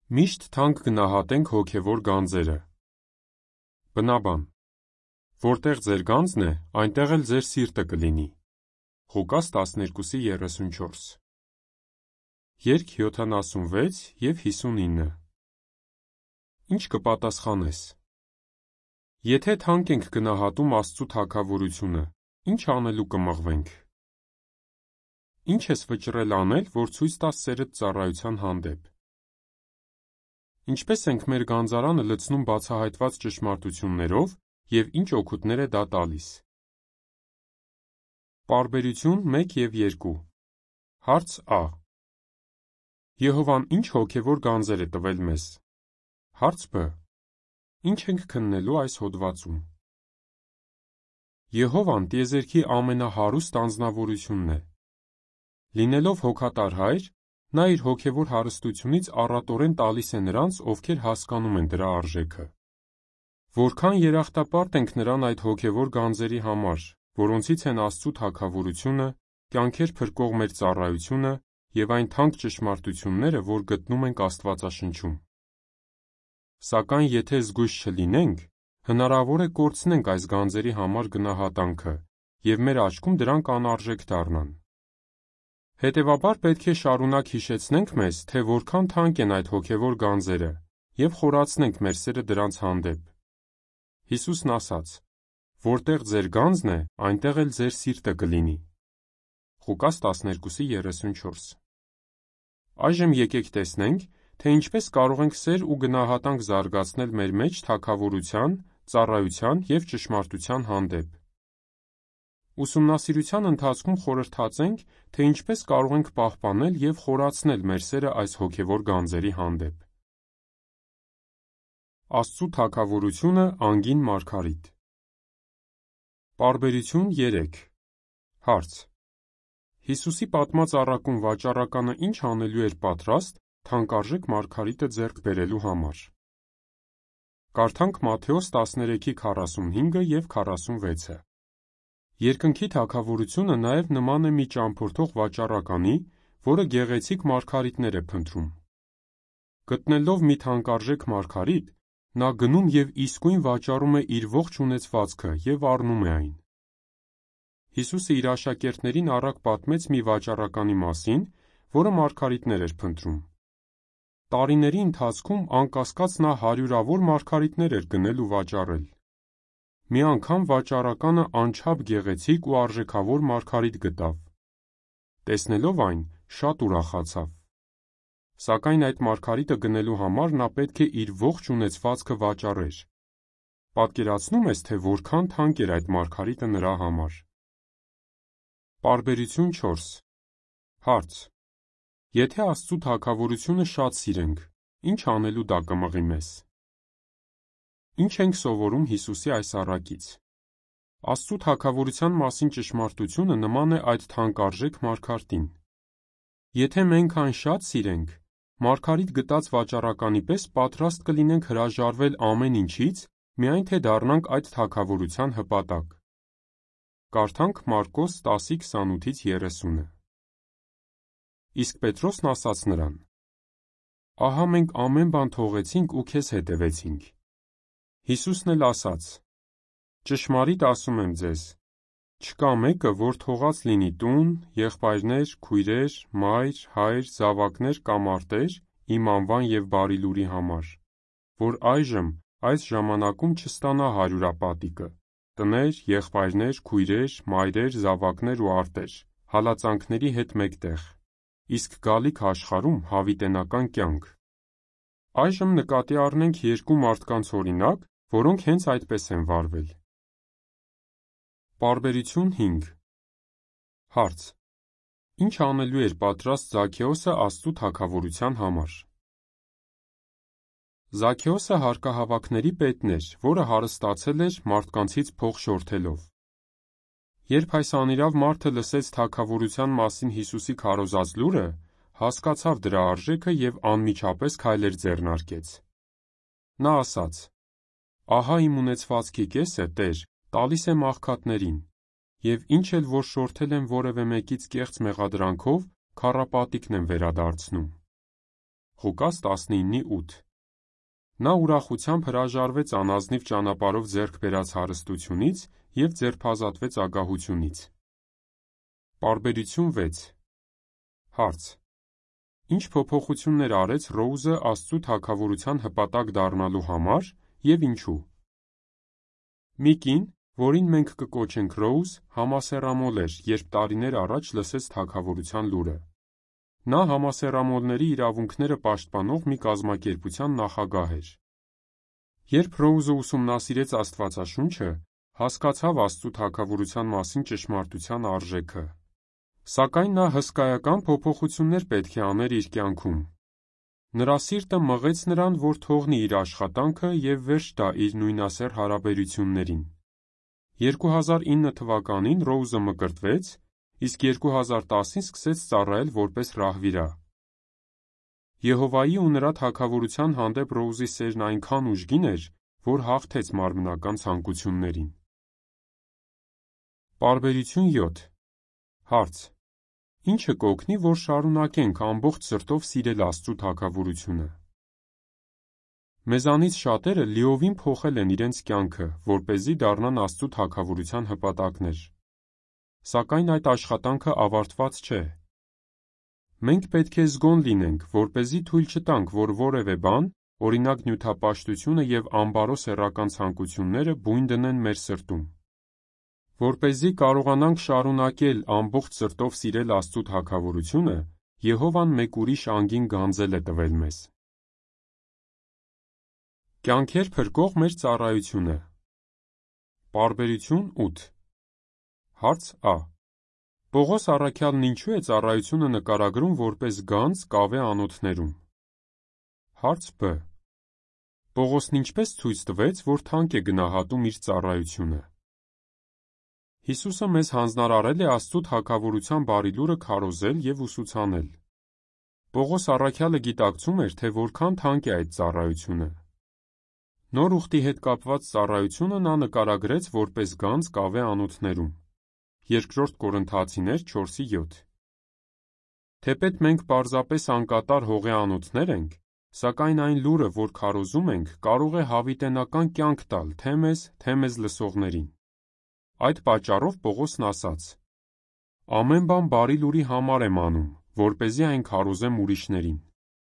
Միշտ թանկ գնահատենք հոգևոր գանձերը։ Բնաբան. Որտեղ ձեր գանձն է, այնտեղ էլ ձեր սիրտը կլինի։ Ղուկաս 12:34 Երգ 76 և 59 Ինչ կպատասխանես։ Եթե թանկ ենք գնահատում Աստծու թագավորությունը, ինչ անելու կմղվենք։ Ինչ ես վճռել անել, որ ցույց տաս սերդ ծառայության հանդեպ։ Ինչպես ենք մեր գանձարանը լցնում բացահայտված ճշմարտություններով և ինչ օգուտներ է դա տալիս։ Պարբերություն 1 և 2 Հարց Ա. Եհովան ինչ հոգևոր գանձեր է տվել մեզ։ Հարց Բ. Ինչ ենք քննելու այս հոդվածում։ Եհովան տիեզերքի ամենահարուստ անձնավորությունն է։ Լինելով հոգատար հայր, նա իր հոգևոր հարստությունից առատորեն տալիս է նրանց, ովքեր հասկանում են դրա արժեքը։ Որքան երախտապարտ ենք նրան այդ հոգևոր գանձերի համար, որոնցից են Աստծու թագավորությունը, կյանքեր փրկող մեր ծառայությունը և այն թանկ ճշմարտությունները, որ գտնում ենք Աստվածաշնչում։ Սակայն եթե զգույշ չլինենք, հնարավոր է կորցնենք այս գանձերի համար գնահատանքը և մեր աչքում դրանք անարժեք դառնան։ Հետևաբար պետք է շարունակ հիշեցնենք մեզ, թե որքան թանկ են այդ հոգևոր գանձերը և խորացնենք մեր սերը դրանց հանդեպ։ Հիսուսն ասաց. «Որտեղ ձեր գանձն է, այնտեղ էլ ձեր սիրտը կլինի»։ Ղուկաս 12:34 Այժմ եկեք տեսնենք, թե ինչպես կարող ենք սեր ու գնահատանք զարգացնել մեր մեջ թագավորության, ծառայության և ճշմարտության հանդեպ։ Ուսումնասիրության ընթացքում խորհրդածենք, թե ինչպես կարող ենք պահպանել և խորացնել մեր սերը այս հոգևոր գանձերի հանդեպ։ Աստծու թագավորությունը անգին մարգարիտ։ Պարբերություն 3 Հարց. Հիսուսի պատմած առակում վաճառականը ինչ անելու էր պատրաստ թանկարժեք մարգարիտը ձեռք բերելու համար։ Կարդանք Մատթեոս 13:45 և 46-ը։ Երկնքի թագավորությունը նաև նման է մի ճամփորդող վաճառականի, որը գեղեցիկ մարգարիտներ է փնտրում։ Գտնելով մի թանկարժեք մարգարիտ, նա գնում և իսկույն վաճառում է իր ողջ ունեցվածքը և առնում է այն։ Հիսուսը իր աշակերտներին առակ պատմեց մի վաճառականի մասին, որը մարգարիտներ էր փնտրում։ Տարիների ընթացքում անկասկած նա հարյուրավոր մարգարիտներ էր գնել ու վաճառել։ Մի անգամ վաճառականը անչափ գեղեցիկ ու արժեքավոր մարգարիտ գտավ։ Տեսնելով այն, շատ ուրախացավ։ Սակայն այդ մարգարիտը գնելու համար նա պետք է իր ողջ ունեցվածքը վաճառեր։ Պատկերացնո՞ւմ ես, թե որքան թանկ էր այդ մարգարիտը նրա համար։ Պարբերություն 4 Հարց. Եթե Աստծու թագավորությունը շատ սիրենք, ինչ անելու դա կմղի մեզ։ Ինչ ենք սովորում Հիսուսի այս առակից։ Աստծու թագավորության մասին ճշմարտությունը նման է այդ թանկարժեք մարգարտին։ Եթե մենք այն շատ սիրենք, մարգարիտ գտած վաճառականի պես պատրաստ կլինենք հրաժարվել ամեն ինչից, միայն թե դառնանք այդ թագավորության հպատակ։ Կարդանք Մարկոս 10:28-30 Իսկ Պետրոսն ասաց նրան. Ահա մենք ամեն բան թողեցինք ու քեզ հետևեցինք։ Հիսուսն էլ ասաց. Ճշմարիտ ասում եմ ձեզ, չկա մեկը, որ թողած լինի տուն, եղբայրներ, քույրեր, մայր, հայր, զավակներ կամ արտեր, իմ անվան և բարի լուրի համար, որ այժմ, այս ժամանակում չստանա հարյուրապատիկը, տներ, եղբայրներ, քույրեր, մայրեր, զավակներ ու արտեր, հալածանքների հետ մեկտեղ, իսկ գալիք աշխարհում հավիտենական կյանք։ Այժմ նկատի առնենք երկու մարդկանց օրինակ, որոնք հենց այդպես են վարվել։ Պարբերություն 5 Հարց. Ինչ անելու էր պատրաստ Զաքեոսը Աստծու թագավորության համար։ Զաքեոսը հարկահավաքների պետն էր, որը հարստացել էր մարդկանցից փող շորթելով։ Երբ այս անիրավ մարդը լսեց թագավորության մասին Հիսուսի քարոզած լուրը, հասկացավ դրա արժեքը և անմիջապես քայլեր ձեռնարկեց։ Նա ասաց. Ահա իմ ունեցվածքի կեսը, Տեր, տալիս եմ աղքատներին, և ինչ էլ որ շորթել եմ որևէ մեկից կեղծ մեղադրանքով, քառապատիկն եմ վերադարձնում։ Ղուկաս 19:8։ Նա ուրախությամբ հրաժարվեց անազնիվ ճանապարհով ձեռք բերած հարստությունից և ձերբազատվեց ագահությունից։ Պարբերություն 6։ Հարց. Ինչ փոփոխություններ արեց Ռոուզը Աստծու թագավորության հպատակ դառնալու համար և ինչու։ Մի կին, որին մենք կկոչենք Ռոուզ, համասեռամոլ էր, երբ տարիներ առաջ լսեց թագավորության լուրը։ Նա համասեռամոլների իրավունքները պաշտպանող մի կազմակերպության նախագահ էր։ Երբ Ռոուզը ուսումնասիրեց Աստվածաշունչը, հասկացավ Աստծու թագավորության մասին ճշմարտության արժեքը։ Սակայն նա հսկայական փոփոխություններ պետք է աներ իր կյանքում։ Նրա սիրտը մղեց նրան, որ թողնի իր աշխատանքը և վերջ տա իր նույնասեռ հարաբերություններին։ 2009 թվականին Ռոուզը մկրտվեց, իսկ 2010-ին սկսեց ծառայել որպես ռահվիրա։ Եհովայի ու նրա թագավորության հանդեպ Ռոուզի սերն այնքան ուժգին էր, որ հաղթեց մարմնական ցանկություններին։ Պարբերություն 7։ Հարց. Ինչը կօգնի, որ շարունակենք ամբողջ սրտով սիրել Աստծու թագավորությունը։ Մեզանից շատերը լիովին փոխել են իրենց կյանքը, որպեսզի դառնան Աստծու թագավորության հպատակներ։ Սակայն այդ աշխատանքը ավարտված չէ։ Մենք պետք է զգոն լինենք, որպեսզի թույլ չտանք, որ որևէ բան, օրինակ նյութապաշտությունը և անբարո սեռական ցանկությունները բույն դնեն մեր սրտում։ Որպեսզի կարողանանք շարունակել ամբողջ սրտով սիրել Աստծու թագավորությունը, Եհովան մեկ ուրիշ անգին գանձել է տվել մեզ։ Կյանքեր փրկող մեր ծառայությունը։ Պարբերություն 8։ Հարց Ա. Պողոս առաքյալն ինչու է ծառայությունը նկարագրում որպես գանձ կավե անոթներում։ Հարց Բ. Պողոսն ինչպես ցույց տվեց, որ թանկ է գնահատում իր ծառայությունը։ Հիսուսը մեզ հանձնարարել է Աստծու թագավորության բարի լուրը քարոզել և ուսուցանել։ Պողոս առաքյալը գիտակցում էր, թե որքան թանկ է այդ ծառայությունը։ Նոր ուխտի հետ կապված ծառայությունը նա նկարագրեց որպես գանձ կավե անոթներում։ 2 Կորնթացիներ 4:7։ Թեպետ մենք պարզապես անկատար հողե անոթներ ենք, սակայն այն լուրը, որ քարոզում ենք, կարող է հավիտենական կյանք տալ թե մեզ, թե մեզ լսողներին։ Այդ պատճառով Պողոսն ասաց. «Ամեն բան բարի լուրի համար եմ անում, որպեսզի այն քարոզեմ ուրիշներին»։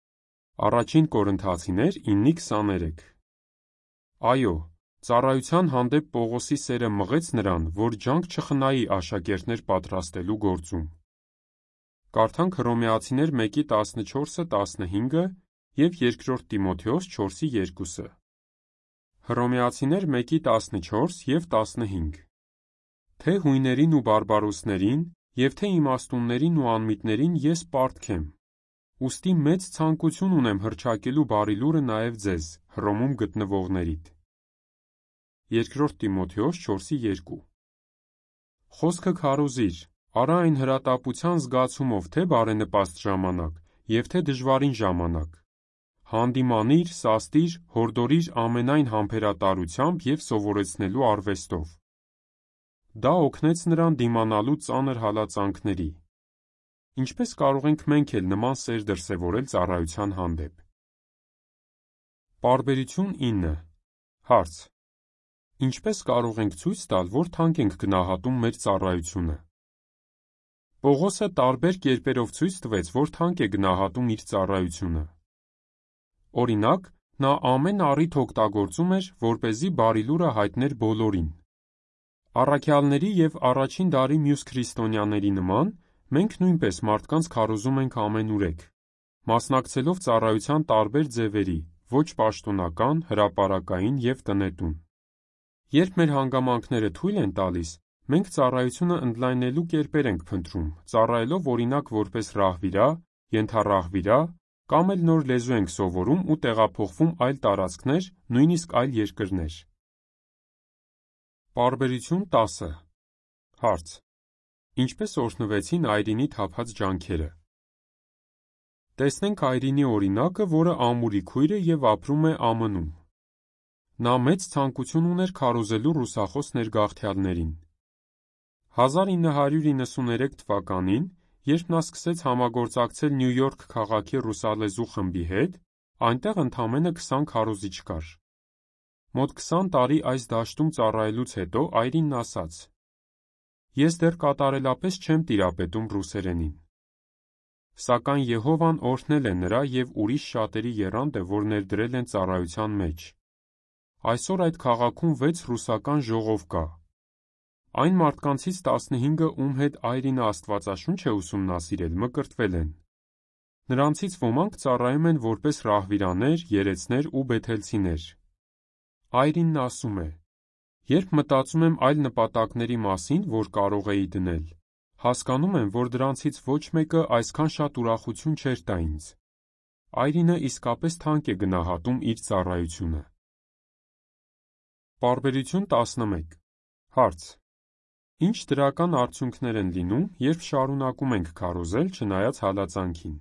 1 Կորնթացիներ 9:23։ Այո, ծառայության հանդեպ Պողոսի սերը մղեց նրան, որ ջանք չխնայի աշակերտներ պատրաստելու գործում։ Կարդանք Հռոմեացիներ 1:14-15 և 2 Տիմոթեոս 4:2։ Հռոմեացիներ 1:14 և 15։ Թե հույներին ու բարբարոսներին, և թե իմաստուններին ու անմիտներին ես պարտք եմ։ Ուստի մեծ ցանկություն ունեմ հռչակելու բարի լուրը նաև ձեզ, Հռոմում գտնվողներիդ։ 2 Տիմոթեոս 4:2։ Խոսքը քարոզիր, արա այն հրատապության զգացումով թե բարենպաստ ժամանակ, և թե դժվարին ժամանակ։ Հանդիմանիր, սաստիր, հորդորիր ամենայն համբերատարությամբ և սովորեցնելու արվեստով։ Դա օգնեց նրան դիմանալու ծանր հալածանքների։ Ինչպե՞ս կարող ենք մենք էլ նման սեր դրսևորել ծառայության հանդեպ։ Պարբերություն 9։ Հարց. Ինչպե՞ս կարող ենք ցույց տալ, որ թանկ ենք գնահատում մեր ծառայությունը։ Պողոսը տարբեր կերպերով ցույց տվեց, որ թանկ է գնահատում իր ծառայությունը։ Օրինակ, նա ամեն առիթ օգտագործում էր, որպեսզի բարի լուրը հայտներ բոլորին։ Առաքյալների և առաջին դարի մյուս քրիստոնյաների նման, մենք նույնպես մարդկանց քարոզում ենք ամենուրեք, մասնակցելով ծառայության տարբեր ձևերի՝ ոչ պաշտոնական, հրապարակային և տնետուն։ Երբ մեր հանգամանքները թույլ են տալիս, մենք ծառայությունը ընդլայնելու կերպեր ենք փնտրում, ծառայելով օրինակ որպես ռահվիրա, ենթառահվիրա, կամ էլ նոր լեզու ենք սովորում ու տեղափոխվում այլ տարածքներ, նույնիսկ այլ երկրներ։ Պարբերություն 10։ Հարց. Ինչպե՞ս օրհնվեցին Այրինի թափած ջանքերը։ Տեսնենք Այրինի օրինակը, որը ամուրի քույր է և ապրում է ԱՄՆ-ում։ Նա մեծ ցանկություն ուներ քարոզելու ռուսախոս ներգաղթյալներին։ 1993 թվականին, երբ նա սկսեց համագործակցել Նյու Յորք քաղաքի ռուսալեզու խմբի հետ, այնտեղ ընդամենը 20 քարոզիչ կար։ Մոտ 20 տարի այս դաշտում ծառայելուց հետո այրինն ասաց. «Ես դեռ կատարելապես չեմ տիրապետում ռուսերենին»։ Սակայն Եհովան օրհնել է նրա և ուրիշ շատերի եռանդը, որ ներդրել են ծառայության մեջ։ Այսօր այդ քաղաքում 6 ռուսական ժողով կա։ Այն մարդկանցից 15-ը, ում հետ այրինը աստվածաշունչ է ուսումնասիրել, մկրտվել են։ Նրանցից ոմանք ծառայում են որպես ռահվիրաներ, երեցներ ու բեթելցիներ։ Այրինն ասում է. «Երբ մտածում եմ այլ նպատակների մասին, որ կարող էի դնել, հասկանում եմ, որ դրանցից ոչ մեկը այսքան շատ ուրախություն չէր տա ինձ»։ Այրինը իսկապես թանկ է գնահատում իր ծառայությունը։ Պարբերություն 11 Հարց. Ինչ դրական արդյունքներ են լինում, երբ շարունակում ենք քարոզել չնայած հալածանքին։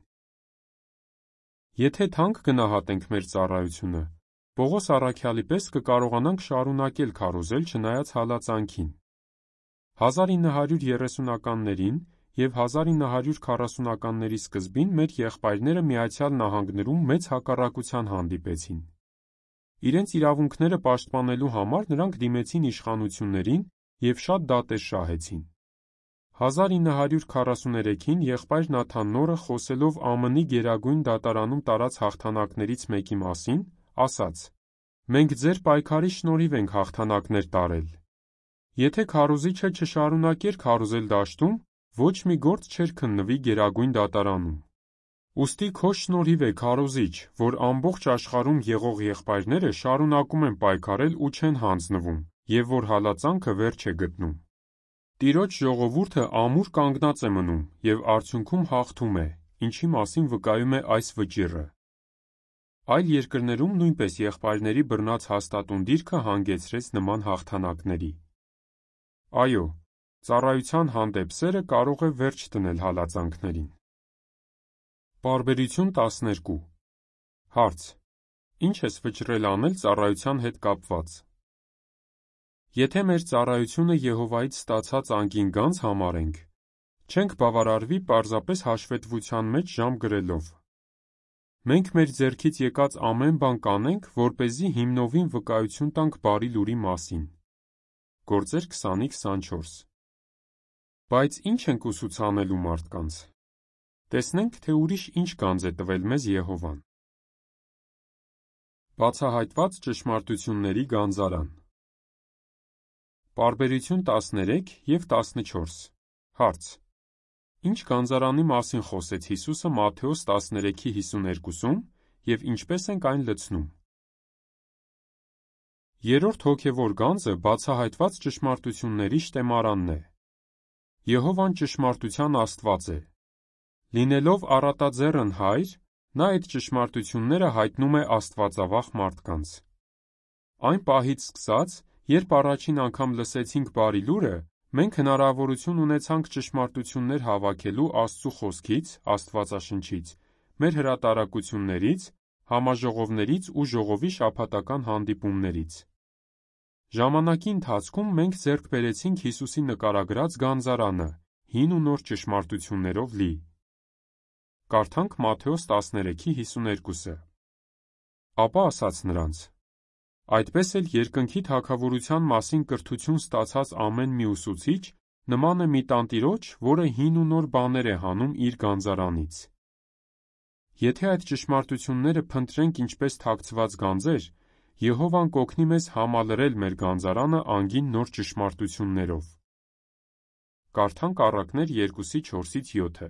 Եթե թանկ գնահատենք մեր ծառայությունը, Պողոս առաքյալի պես կկարողանանք շարունակել քարոզել չնայած հալածանքին։ 1930-ականներին և 1940-ականների սկզբին մեր եղբայրները Միացյալ Նահանգներում մեծ հակառակության հանդիպեցին։ Իրենց իրավունքները պաշտպանելու համար նրանք դիմեցին իշխանություններին և շատ դատեր շահեցին։ 1943-ին եղբայր Նաթան Նորը, խոսելով ԱՄՆ-ի Գերագույն դատարանում տարած հաղթանակներից մեկի մասին, ասաց. «Մենք ձեր պայքարի շնորհիվ ենք հաղթանակներ տարել։ Եթե քարոզիչը չշարունակեր քարոզել դաշտում, ոչ մի գործ չէր քննվի Գերագույն դատարանում։ Ուստի քո շնորհիվ է, քարոզիչ, որ ամբողջ աշխարհում եղող եղբայրները շարունակում են պայքարել ու չեն հանձնվում, և որ հալածանքը վերջ է գտնում։ Տիրոջ ժողովուրդը ամուր կանգնած է մնում և արդյունքում հաղթում է, ինչի մասին վկայում է այս վճիռը»։ Այլ երկրներում նույնպես եղբայրների բռնած հաստատուն դիրքը հանգեցրեց նման հաղթանակների։ Այո, ծառայության հանդեպ սերը կարող է վերջ դնել հալածանքներին։ Պարբերություն 12 Հարց. Ինչ ես վճռել անել ծառայության հետ կապված։ Եթե մեր ծառայությունը Եհովայից ստացած անկին գանձ համարենք, չենք բավարարվի պարզապես հաշվետվության մեջ ժամ գրելով։ Մենք մեր ձեռքից եկած ամեն բան կանենք, որպեսզի հիմնովին վկայություն տանք բարի լուրի մասին։ Գործեր 20:24 Բայց ի՞նչ ենք ուսուցանելու մարդկանց։ Տեսնենք, թե ուրիշ ինչ գանձ է տվել մեզ Եհովան։ Բացահայտված ճշմարտությունների գանձարան։ Պարբերություն 13 և 14 Հարց. Ինչ գանձարանի մասին խոսեց Հիսուսը Մատթեոս 13:52-ում և ինչպես ենք այն լցնում։ Երրորդ հոգևոր գանձը բացահայտված ճշմարտությունների շտեմարանն է։ Եհովան ճշմարտության Աստված է։ Լինելով առատաձեռն Հայր, նա այդ ճշմարտությունները հայտնում է աստվածավախ մարդկանց։ Այն պահից սկսած, երբ առաջին անգամ լսեցինք բարի լուրը, մենք հնարավորություն ունեցանք ճշմարտություններ հավաքելու Աստծու խոսքից, Աստվածաշնչից, մեր հրատարակություններից, համաժողովներից ու ժողովի շաբաթական հանդիպումներից։ Ժամանակի ընթացքում մենք ձեռք բերեցինք Հիսուսի նկարագրած գանձարանը, հին ու նոր ճշմարտություններով լի։ Կարդանք Մատթեոս 13:52-ը։ Ապա ասաց նրանց. «Այդպես էլ երկնքի թագավորության մասին կրթություն ստացած ամեն մի ուսուցիչ նման է մի տանտիրոջ, որը հին ու նոր բաներ է հանում իր գանձարանից»։ Եթե այդ ճշմարտությունները փնտրենք ինչպես թաքցված գանձեր, Եհովան կօգնի մեզ համալրել մեր գանձարանը անգին նոր ճշմարտություններով։ Կարդանք Առակներ 2:4-7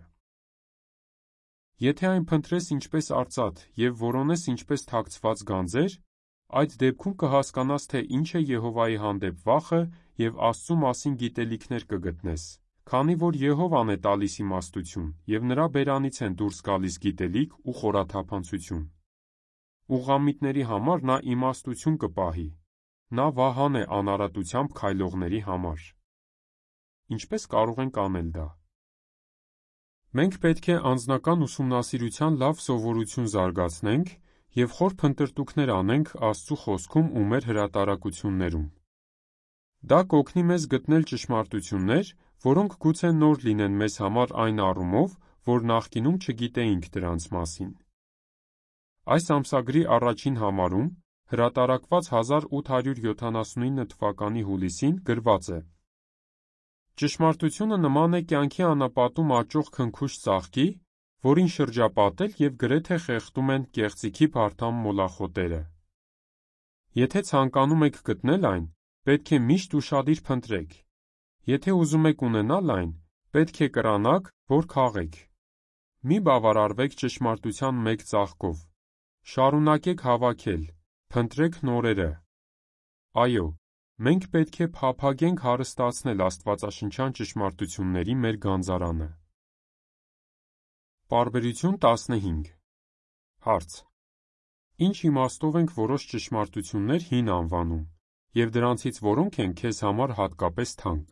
Եթե այն փնտրես ինչպես արծաթ և որոնես ինչպես թաքցված գանձեր, այդ դեպքում կհասկանաս, թե ինչ է Եհովայի հանդեպ վախը և Աստծու մասին գիտելիքներ կգտնես, քանի որ Եհովան է տալիս իմաստություն, և նրա բերանից են դուրս գալիս գիտելիք ու խորաթափանցություն։ Ուղղամիտների համար նա իմաստություն կպահի, նա վահան է անարատությամբ քայլողների համար։ Ինչպե՞ս կարող ենք անել դա։ Մենք պետք է անձնական ուսումնասիրության լավ սովորություն զարգացնենք և խոր փնտրտուքներ անենք Աստծու խոսքում ու մեր հրատարակություններում։ Դա կօգնի մեզ գտնել ճշմարտություններ, որոնք գուցե նոր լինեն մեզ համար այն առումով, որ նախկինում չգիտեինք դրանց մասին։ Այս ամսագրի առաջին համարում, հրատարակված 1879 թվականի հուլիսին, գրված է. Ճշմարտությունը նման է կյանքի անապատում աճող քնքուշ ծաղկի, որին շրջապատել և գրեթե խեղդում են կեղծիքի փարթամ մոլախոտերը։ Եթե ցանկանում եք գտնել այն, պետք է միշտ ուշադիր փնտրեք։ Եթե ուզում եք ունենալ այն, պետք է կռանաք, որ քաղեք։ Մի բավարարվեք ճշմարտության մեկ ծաղկով։ Շարունակեք հավաքել, փնտրեք նորերը։ Այո, մենք պետք է փափագենք հարստացնել աստվածաշնչյան ճշմարտությունների մեր գանձարանը։ Պարբերություն 15 Հարց. Ինչ իմաստով ենք որոշ ճշմարտություններ հին անվանում, և դրանցից որոնք են քեզ համար հատկապես թանկ։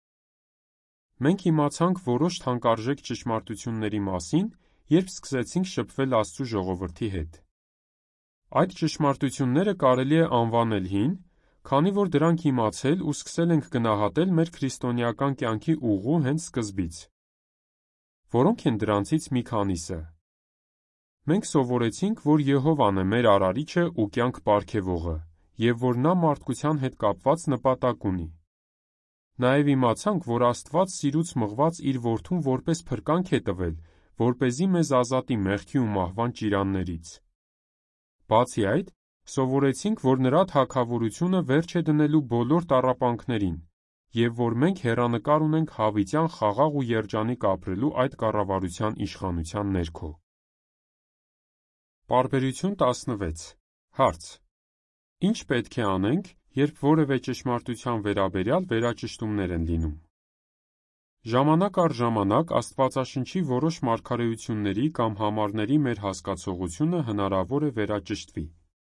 Մենք իմացանք որոշ թանկարժեք ճշմարտությունների մասին, երբ սկսեցինք շփվել Աստծու ժողովրդի հետ։ Այդ ճշմարտությունները կարելի է անվանել հին, քանի որ դրանք իմացել ու սկսել ենք գնահատել մեր քրիստոնեական կյանքի ուղու հենց սկզբից։ Որոնք են դրանցից մի քանիսը։ Մենք սովորեցինք, որ Եհովան է մեր Արարիչը ու կյանք պարգևողը, և որ նա մարդկության հետ կապված նպատակ ունի։ Նաև իմացանք, որ Աստված սիրուց մղված իր որդուն որպես փրկանք է տվել, որպեսզի մեզ ազատի մեղքի ու մահվան ճիրաններից։ Բացի այդ, սովորեցինք, որ նրա թագավորությունը վերջ է դնելու բոլոր տառապանքներին, և որ մենք հեռանկար ունենք հավիտյան խաղաղ ու երջանիկ ապրելու այդ կառավարության իշխանության ներքո։ Պարբերություն 16 Հարց. Ինչ պետք է անենք, երբ որևէ ճշմարտության վերաբերյալ վերաճշտումներ են լինում։ Ժամանակ առ ժամանակ Աստվածաշնչի որոշ մարգարեությունների կամ համարների մեր հասկացողությունը հնարավոր է վերաճշտվի։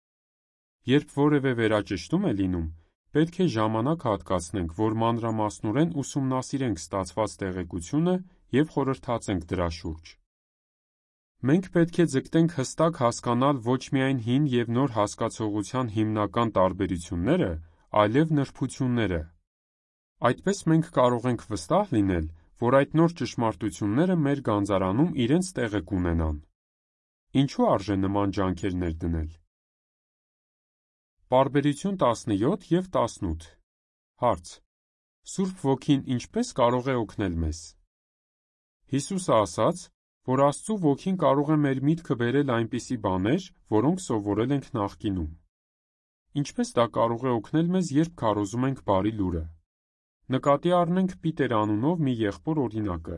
Երբ որևէ վերաճշտում է լինում, պետք է ժամանակ հատկացնենք, որ մանրամասնորեն ուսումնասիրենք ստացված տեղեկությունը և խորհրդածենք դրա շուրջ։ Մենք պետք է ձգտենք հստակ հասկանալ ոչ միայն հին և նոր հասկացողության հիմնական տարբերությունները, այլև նրբությունները։ Այդպես մենք կարող ենք վստահ լինել, որ այդ նոր ճշմարտությունները մեր գանձարանում իրենց տեղը կունենան։ Ինչու արժե նման ջանքեր ներդնել։ Պարբերություն 17 և 18 Հարց. Սուրբ Ոգին ինչպե՞ս կարող է օգնել մեզ։ Հիսուսը ասաց, որ Աստծու Ոգին կարող է մեր միտքը բերել այնպիսի բաներ, որոնք սովորել ենք նախկինում։ Ինչպես դա կարող է օգնել մեզ, երբ քարոզում ենք բարի լուրը։ Նկատի առնենք Պիտեր անունով մի եղբոր օրինակը։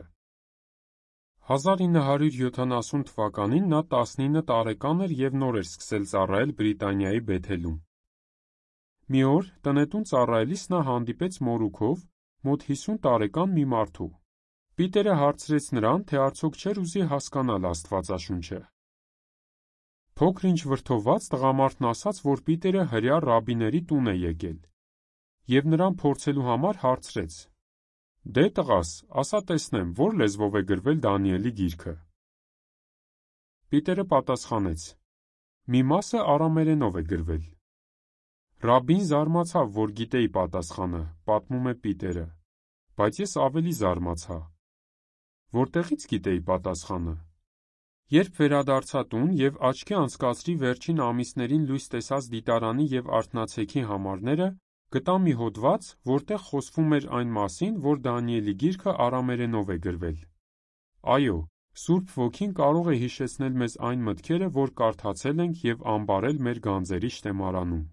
1970 թվականին նա 19 տարեկան էր և նոր էր սկսել ծառայել Բրիտանիայի Բեթելում։ Մի օր տնետուն ծառայելիս նա հանդիպեց մորուքով մոտ 50 տարեկան մի մարդու։ Պիտերը հարցրեց նրան, թե արդյոք չէր ուզի հասկանալ Աստվածաշունչը։ Փոքր-ինչ վրդովված տղամարդն ասաց, որ Պիտերը հրեա ռաբիների տուն է եկել, և նրան փորձելու համար հարցրեց. «Դե տղաս, ասա տեսնեմ, որ լեզվով է գրվել Դանիելի գիրքը»։ Պիտերը պատասխանեց. «Մի մասը արամերենով է գրվել»։ Ռաբին զարմացավ, որ գիտեի պատասխանը, պատմում է Պիտերը, բայց ես ավելի զարմացա։ Որտեղից գիտեի պատասխանը։ Երբ վերադարձա տուն և աչքի անցկացրի վերջին ամիսներին լույս տեսած դիտարանի և արթնացեքի համարները, գտա մի հոդված, որտեղ խոսվում էր այն մասին, որ Դանիելի գիրքը արամերենով է գրվել։ Այո, Սուրբ Ոգին կարող է հիշեցնել մեզ այն մտքերը, որ կարդացել ենք և ամբարել մեր գանձերի շտեմարանում։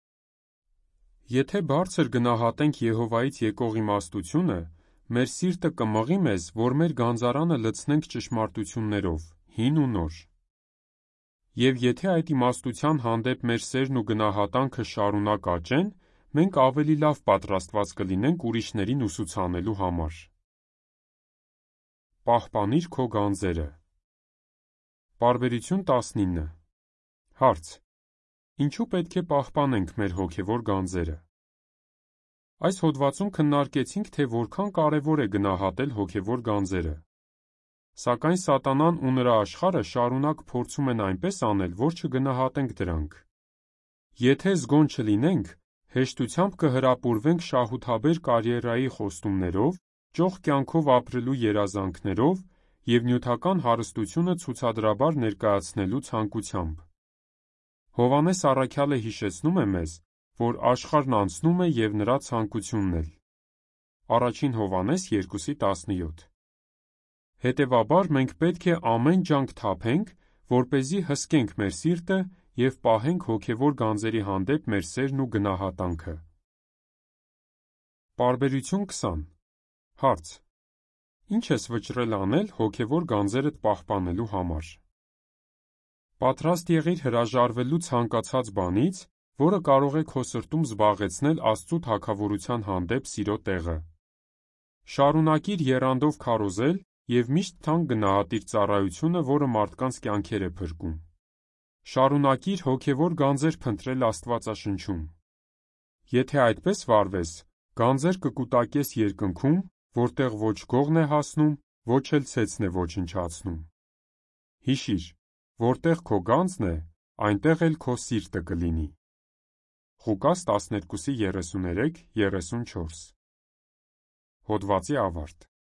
Եթե բարձր գնահատենք Եհովայից եկող իմաստությունը, մեր սիրտը կմղի մեզ, որ մեր գանձարանը լցնենք ճշմարտություններով, հին ու նոր։ Եվ եթե այդ իմաստության հանդեպ մեր սերն ու գնահատանքը շարունակ աճեն, մենք ավելի լավ պատրաստված կլինենք ուրիշներին ուսուցանելու համար։ Պահպանիր քո գանձերը։ Պարբերություն 19 Հարց. Ինչու պետք է պահպանենք մեր հոգևոր գանձերը։ Այս հոդվածում քննարկեցինք, թե որքան կարևոր է գնահատել հոգևոր գանձերը։ Սակայն սատանան ու նրա աշխարհը շարունակ փորձում են այնպես անել, որ չգնահատենք դրանք։ Եթե զգոն չլինենք, հեշտությամբ կհրապուրվենք շահութաբեր կարիերայի խոստումներով ճոխ կյանքով ապրելու երազանքներով և նյութական հարստությունը ցուցադրաբար ներկայացնելու ցանկությամբ։ Հովհաննես առաքյալը հիշեցնում է մեզ, որ աշխարհն անցնում է և նրա ցանկությունն էլ։ Առաջին Հովհաննես 2:17։ Հետևաբար մենք պետք է ամեն ջանք թափենք, որպեսզի հսկենք մեր սիրտը և պահենք հոգևոր գանձերի հանդեպ մեր սերն ու գնահատանքը։ Պարբերություն 20։ Հարց. ի՞նչ ես վճռել անել հոգևոր գանձերդ պահպանելու համար։ Պատրաստ եղիր հրաժարվելու ցանկացած բանից, որը կարող է քո սրտում զբաղեցնել Աստծու թագավորության հանդեպ սիրո տեղը։ Շարունակիր եռանդով քարոզել և միշտ թանկ գնահատիր ծառայությունը, որը մարդկանց կյանքեր է փրկում։ Շարունակիր հոգևոր գանձեր փնտրել Աստվածաշնչում։ Եթե այդպես վարվես, գանձեր կկուտակես երկնքում, որտեղ ոչ գողն է հասնում, ոչ էլ ցեցն է ոչնչացնում։ Հիշիր, որտեղ քո գանձն է, այնտեղ էլ քո սիրտը կլինի։ Ղուկաս 12:33-34 Հոդվացի ավարտ։